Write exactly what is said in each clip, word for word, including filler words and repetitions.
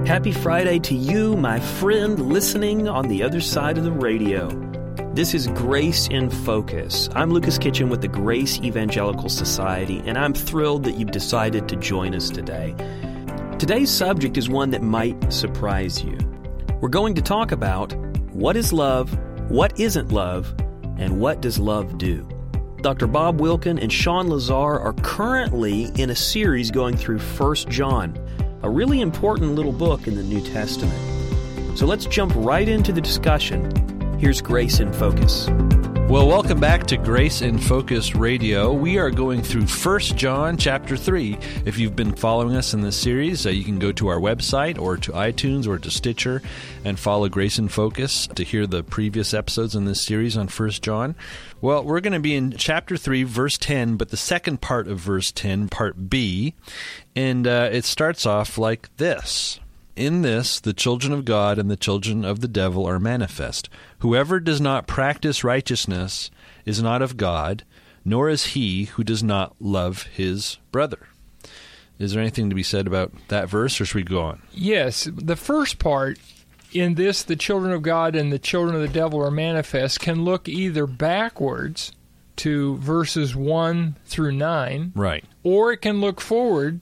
Happy Friday to you, my friend listening on the other side of the radio. This is Grace in Focus. I'm Lucas Kitchen with the Grace Evangelical Society, and I'm thrilled that you've decided to join us today. Today's subject is one that might surprise you. We're going to talk about what is love, what isn't love, and what does love do. Doctor Bob Wilkin and Sean Lazar are currently in a series going through First John, a really important little book in the New Testament. So let's jump right into the discussion. Here's Grace in Focus. Well, welcome back to Grace in Focus Radio. We are going through First John chapter three. If you've been following us in this series, uh, you can go to our website or to iTunes or to Stitcher and follow Grace in Focus to hear the previous episodes in this series on First John. Well, we're going to be in chapter three, verse ten, but the second part of verse ten, part B, and uh, it starts off like this. In this, the children of God and the children of the devil are manifest. Whoever does not practice righteousness is not of God, nor is he who does not love his brother. Is there anything to be said about that verse, or should we go on? Yes. The first part, in this, the children of God and the children of the devil are manifest, can look either backwards to verses one through nine, right, or it can look forward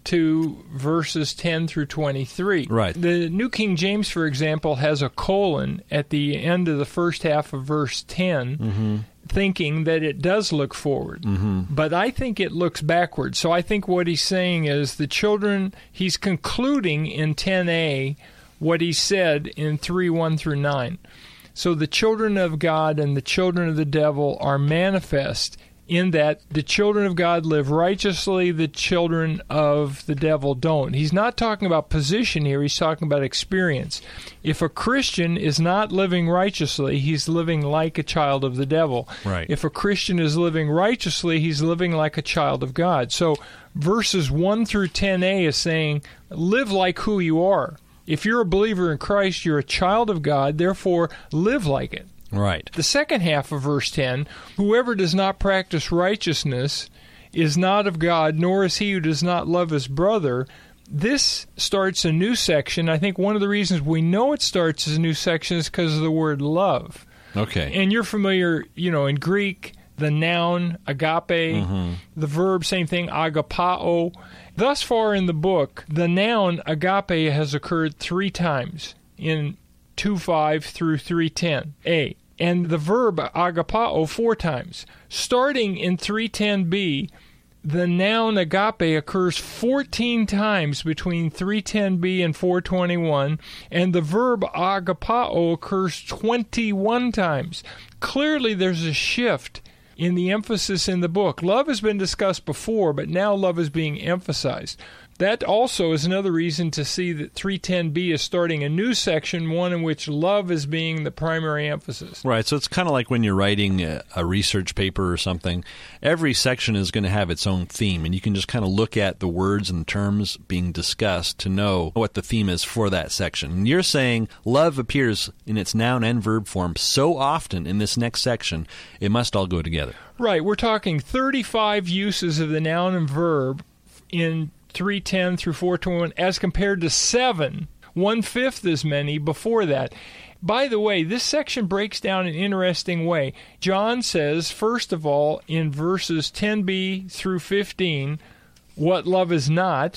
to verses ten through twenty-three. Right. The New King James, for example, has a colon at the end of the first half of verse ten, mm-hmm. thinking that it does look forward. Mm-hmm. But I think it looks backwards. So I think what he's saying is the children, he's concluding in ten a what he said in three one through nine. So the children of God and the children of the devil are manifest in that the children of God live righteously, the children of the devil don't. He's not talking about position here, he's talking about experience. If a Christian is not living righteously, he's living like a child of the devil. Right. If a Christian is living righteously, he's living like a child of God. So verses one through ten a is saying, live like who you are. If you're a believer in Christ, you're a child of God, therefore live like it. Right. The second half of verse ten, whoever does not practice righteousness is not of God, nor is he who does not love his brother. This starts a new section. I think one of the reasons we know it starts as a new section is because of the word love. Okay. And you're familiar, you know, in Greek, the noun, agape, mm-hmm. the verb, same thing, agapao. Thus far in the book, the noun agape has occurred three times in two five through three ten a. And the verb agapao four times. Starting in three ten b, the noun agape occurs fourteen times between three ten b and four twenty-one, and the verb agapao occurs twenty-one times. Clearly there's a shift in the emphasis in the book. Love has been discussed before, but now love is being emphasized. That also is another reason to see that three ten b is starting a new section, one in which love is being the primary emphasis. Right, so it's kind of like when you're writing a, a research paper or something. Every section is going to have its own theme, and you can just kind of look at the words and terms being discussed to know what the theme is for that section. And you're saying love appears in its noun and verb form so often in this next section, it must all go together. Right, we're talking thirty-five uses of the noun and verb in three ten through four twenty-one, as compared to seven, one-fifth as many before that. By the way, this section breaks down in an interesting way. John says, first of all, in verses ten b through fifteen, what love is not.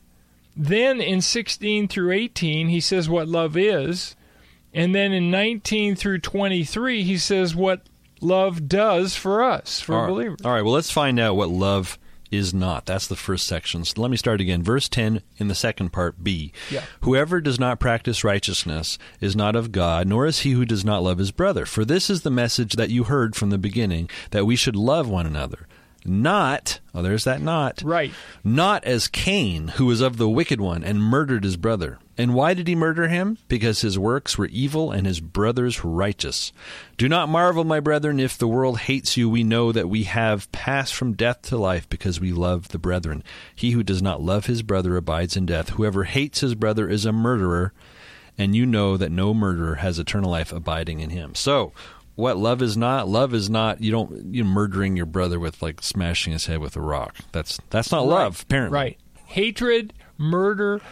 Then in sixteen through eighteen, he says what love is. And then in nineteen through twenty-three, he says what love does for us, for all believers. All right, well, let's find out what love is not. That's the first section. So let me start again. Verse ten in the second part, B. Yeah. Whoever does not practice righteousness is not of God, nor is he who does not love his brother. For this is the message that you heard from the beginning, that we should love one another. Not, oh, there's that not. Right. Not as Cain, who was of the wicked one, and murdered his brother. And why did he murder him? Because his works were evil and his brothers righteous. Do not marvel, my brethren, if the world hates you. We know that we have passed from death to life because we love the brethren. He who does not love his brother abides in death. Whoever hates his brother is a murderer, and you know that no murderer has eternal life abiding in him. So, what love is not? Love is not, you don't, you're murdering your brother with, like, smashing his head with a rock. That's that's not right. love, apparently. Right. Hatred, murder,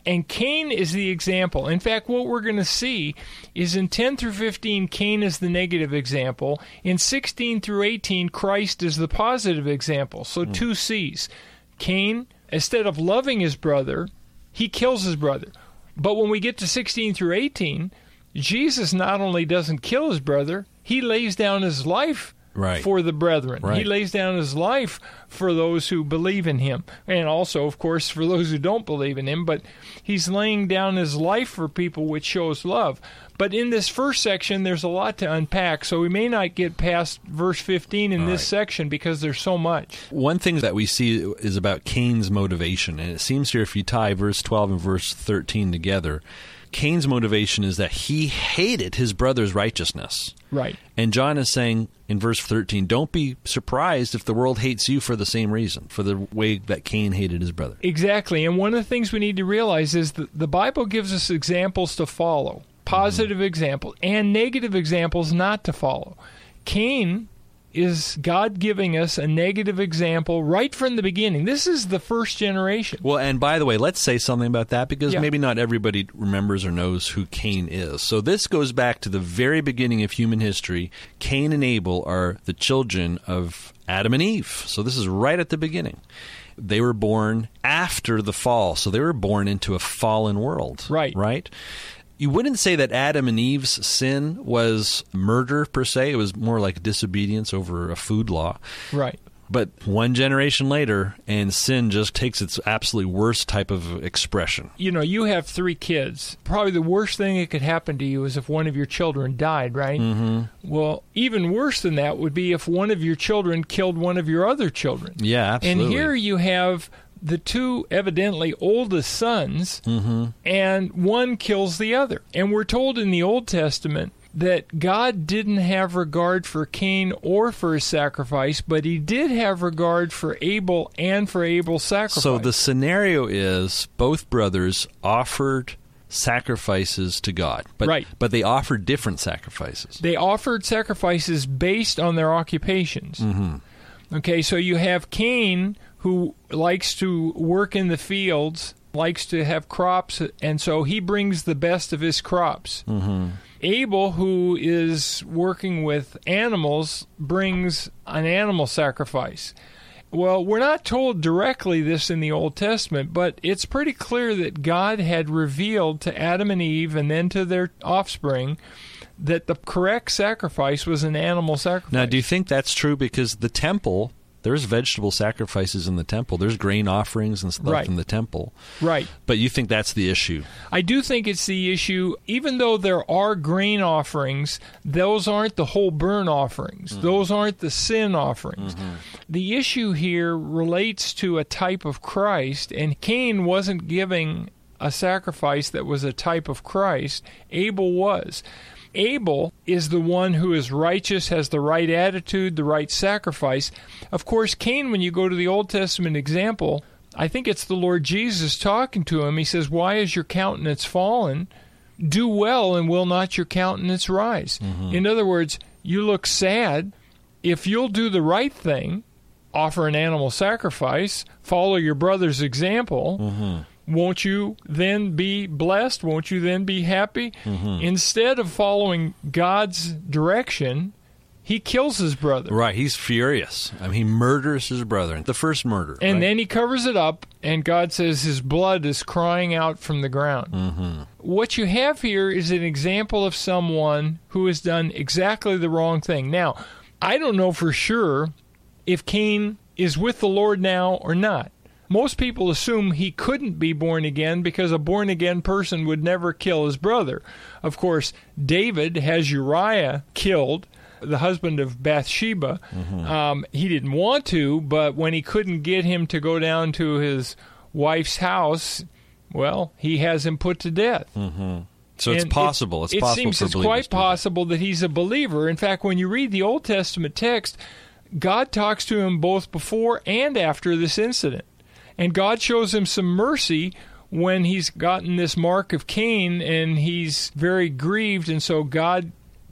And Cain is the example. In fact, what we're going to see is in ten through fifteen, Cain is the negative example. In sixteen through eighteen, Christ is the positive example. So mm. two C's. Cain, instead of loving his brother, he kills his brother. But when we get to sixteen through eighteen, Jesus not only doesn't kill his brother, he lays down his life Right. for the brethren. Right. He lays down his life for those who believe in him. And also, of course, for those who don't believe in him. But he's laying down his life for people, which shows love. But in this first section, there's a lot to unpack. So we may not get past verse fifteen in All this right. section because there's so much. One thing that we see is about Cain's motivation. And it seems here if you tie verse twelve and verse thirteen together, Cain's motivation is that he hated his brother's righteousness. Right. And John is saying in verse thirteen, don't be surprised if the world hates you for the same reason, for the way that Cain hated his brother. Exactly. And one of the things we need to realize is that the Bible gives us examples to follow, positive mm-hmm. examples, and negative examples not to follow. Cain is God giving us a negative example right from the beginning. This is the first generation. Well, and by the way, let's say something about that because yeah. maybe not everybody remembers or knows who Cain is. So this goes back to the very beginning of human history. Cain and Abel are the children of Adam and Eve. So this is right at the beginning. They were born after the fall. So they were born into a fallen world. Right. Right? You wouldn't say that Adam and Eve's sin was murder, per se. It was more like disobedience over a food law. Right. But one generation later, and sin just takes its absolutely worst type of expression. You know, you have three kids. Probably the worst thing that could happen to you is if one of your children died, right? Mm-hmm. Well, even worse than that would be if one of your children killed one of your other children. Yeah, absolutely. And here you have the two evidently oldest sons, mm-hmm. and one kills the other. And we're told in the Old Testament that God didn't have regard for Cain or for his sacrifice, but he did have regard for Abel and for Abel's sacrifice. So the scenario is both brothers offered sacrifices to God. But, right. But they offered different sacrifices. They offered sacrifices based on their occupations. Mm-hmm. Okay, so you have Cain, who likes to work in the fields, likes to have crops, and so he brings the best of his crops. Mm-hmm. Abel, who is working with animals, brings an animal sacrifice. Well, we're not told directly this in the Old Testament, but it's pretty clear that God had revealed to Adam and Eve and then to their offspring that the correct sacrifice was an animal sacrifice. Now, do you think that's true? Because the temple, there's vegetable sacrifices in the temple. There's grain offerings and stuff right. in the temple. Right. But you think that's the issue? I do think it's the issue. Even though there are grain offerings, those aren't the whole burnt offerings. Mm-hmm. Those aren't the sin offerings. Mm-hmm. The issue here relates to a type of Christ, and Cain wasn't giving a sacrifice that was a type of Christ. Abel was. Abel is the one who is righteous, has the right attitude, the right sacrifice. Of course, Cain, when you go to the Old Testament example, I think it's the Lord Jesus talking to him. He says, "Why is your countenance fallen? Do well, and will not your countenance rise?" Mm-hmm. In other words, you look sad. If you'll do the right thing, offer an animal sacrifice, follow your brother's example, mm-hmm. won't you then be blessed? Won't you then be happy? Mm-hmm. Instead of following God's direction, he kills his brother. Right, he's furious. I mean, he murders his brother. The first murder. And right? then he covers it up, and God says his blood is crying out from the ground. Mm-hmm. What you have here is an example of someone who has done exactly the wrong thing. Now, I don't know for sure if Cain is with the Lord now or not. Most people assume he couldn't be born again because a born-again person would never kill his brother. Of course, David has Uriah killed, the husband of Bathsheba. Mm-hmm. Um, he didn't want to, but when he couldn't get him to go down to his wife's house, well, he has him put to death. Mm-hmm. So it's And possible. It's it possible seems for it's believers quite to do that. possible that he's a believer. In fact, when you read the Old Testament text, God talks to him both before and after this incident. And God shows him some mercy when he's gotten this mark of Cain, and he's very grieved, and so God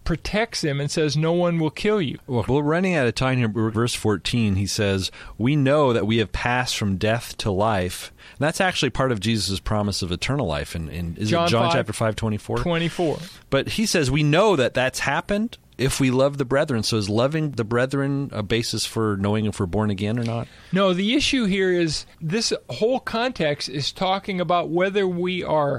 protects him and says, no one will kill you. Well, we're running out of time here. Verse fourteen, he says, we know that we have passed from death to life. And that's actually part of Jesus' promise of eternal life. In, in is John it John five, chapter five, twenty-four? twenty-four. But he says we know that that's happened if we love the brethren. So is loving the brethren a basis for knowing if we're born again or not? No, the issue here is this whole context is talking about whether we are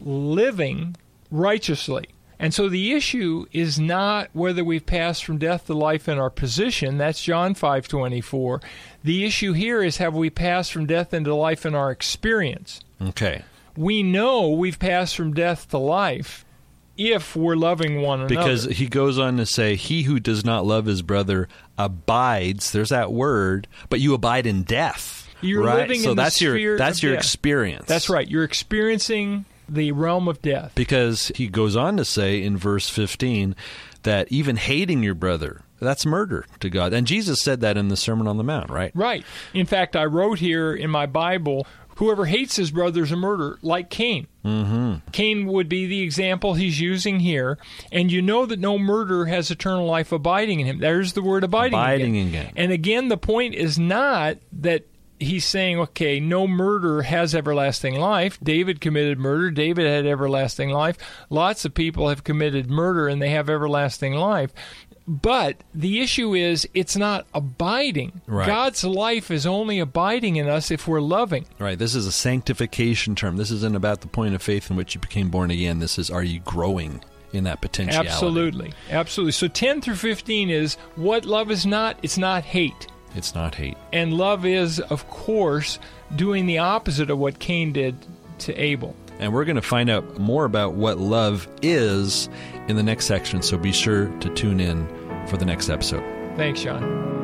living righteously. And so the issue is not whether we've passed from death to life in our position. That's John five twenty-four. The issue here is, have we passed from death into life in our experience? Okay. We know we've passed from death to life if we're loving one another. Because he goes on to say, he who does not love his brother abides, there's that word, but you abide in death. You're right? living so in that's the your sphere that's of your death. experience. That's right. You're experiencing the realm of death. Because he goes on to say in verse fifteen that even hating your brother, that's murder to God. And Jesus said that in the Sermon on the Mount, right? Right. In fact, I wrote here in my Bible, whoever hates his brother is a murderer, like Cain. Mm-hmm. Cain would be the example he's using here. And you know that no murderer has eternal life abiding in him. There's the word abiding, Abiding again. again. And again, the point is not that he's saying, okay, no murderer has everlasting life. David committed murder. David had everlasting life. Lots of people have committed murder and they have everlasting life. But the issue is, it's not abiding. Right. God's life is only abiding in us if we're loving. Right. This is a sanctification term. This isn't about the point of faith in which you became born again. This is, are you growing in that potentiality? Absolutely. Absolutely. So ten through fifteen is what love is not. It's not hate. It's not hate. And love is, of course, doing the opposite of what Cain did to Abel. And we're going to find out more about what love is in the next section, so be sure to tune in for the next episode. Thanks, John.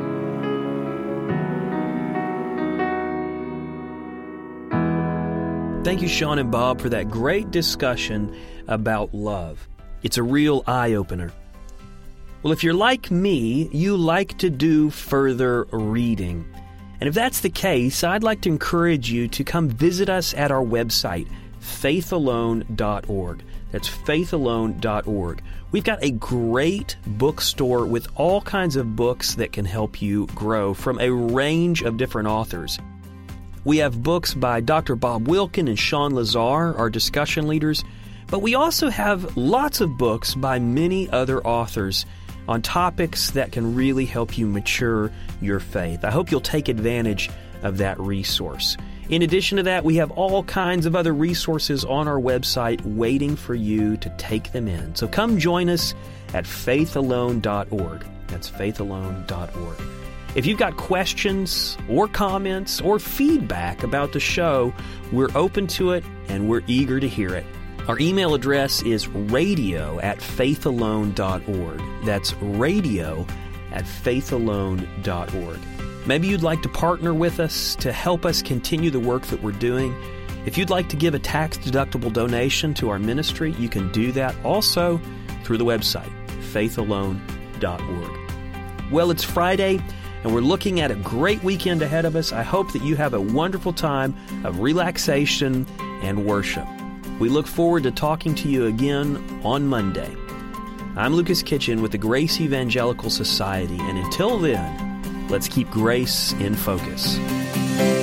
Thank you, Sean and Bob, for that great discussion about love. It's a real eye-opener. Well, if you're like me, you like to do further reading. And if that's the case, I'd like to encourage you to come visit us at our website, faith alone dot org. That's faith alone dot org. We've got a great bookstore with all kinds of books that can help you grow from a range of different authors. We have books by Doctor Bob Wilkin and Sean Lazar, our discussion leaders, but we also have lots of books by many other authors on topics that can really help you mature your faith. I hope you'll take advantage of that resource. In addition to that, we have all kinds of other resources on our website waiting for you to take them in. So come join us at faith alone dot org. That's faith alone dot org. If you've got questions or comments or feedback about the show, we're open to it and we're eager to hear it. Our email address is radio at faith alone dot org. That's radio at faith alone dot org. Maybe you'd like to partner with us to help us continue the work that we're doing. If you'd like to give a tax-deductible donation to our ministry, you can do that also through the website, faith alone dot org. Well, it's Friday, and we're looking at a great weekend ahead of us. I hope that you have a wonderful time of relaxation and worship. We look forward to talking to you again on Monday. I'm Lucas Kitchen with the Grace Evangelical Society, and until then, let's keep grace in focus.